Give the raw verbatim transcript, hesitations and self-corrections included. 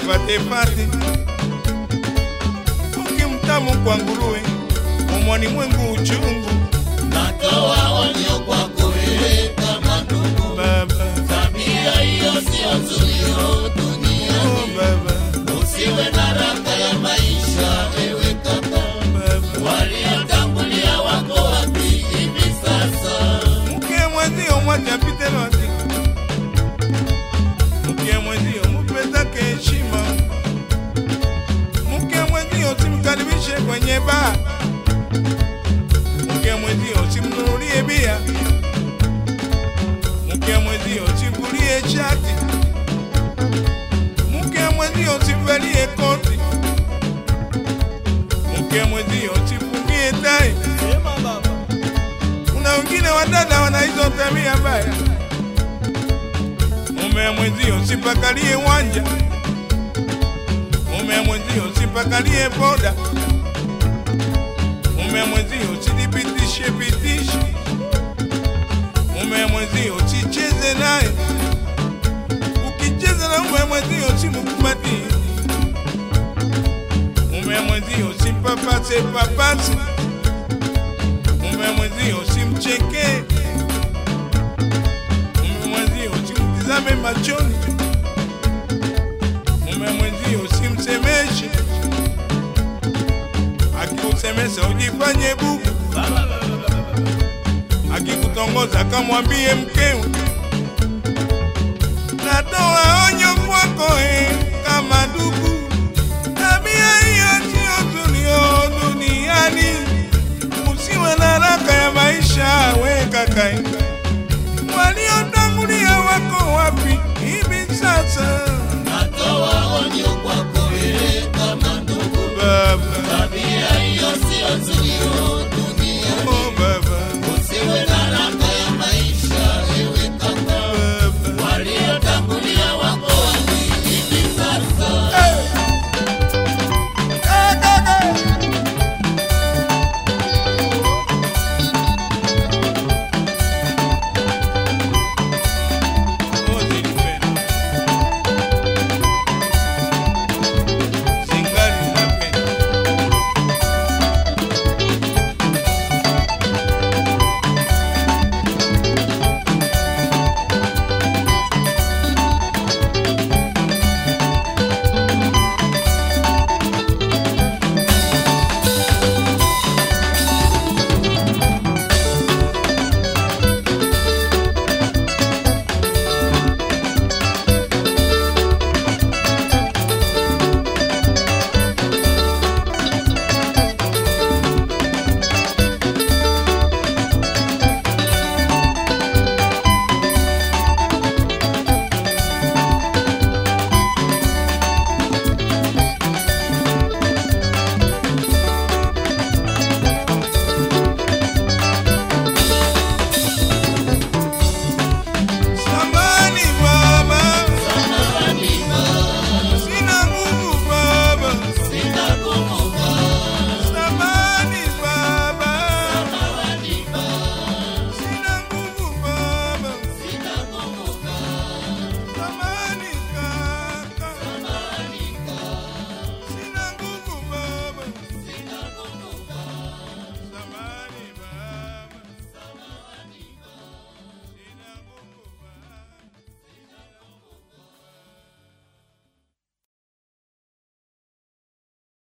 pate pate. Ukimtamu kwa nguruwe, umwani mwengu uchungu. Natoa onyo kwako wewe kama ndugu. Baba, tabia hiyo sio nzuri duniani. oh baba, usiwe na raka ya maisha ewe kaka. Baba, waliotangulia wako wapi hivi sasa? mke mwenzio mwacha pite lote. Mke mwenzio mupeza heshima. Mke mwenzio simkaribishe kwenye baa. Mke mwenzio simnunulie bia. Mke mwenzio simvulie shati. Mke mwenzio simvalie koti. Mke mwenzio simfungie tai. Sema baba. Kuna wengine wadada wana hizo tabia mbaya. Mume mwenzio sipakalie wanja. Mume mwenzio sipakalie boda. Mume mwenzio sidipitishe pitishi. Mume mwenzio sicheze naye. Ukicheza na mume mwenzio simukubatie. Mume mwenzio simpapase papase. Mume mwenzio simcheke. Mume mwenzio simtizame machoni. Mume mwenzio simsemeshe. Akikusemesha ujifanye bubu. Akikutongoza kamwambie mkewe. Natoa onyo kwako eh, kama ndugu. Tabia hiyo sio nzuri duniani. Usiwe na raka ya maisha we kaka. Waliotangulia wako wapi hivi sasa? Natoa onyo kwako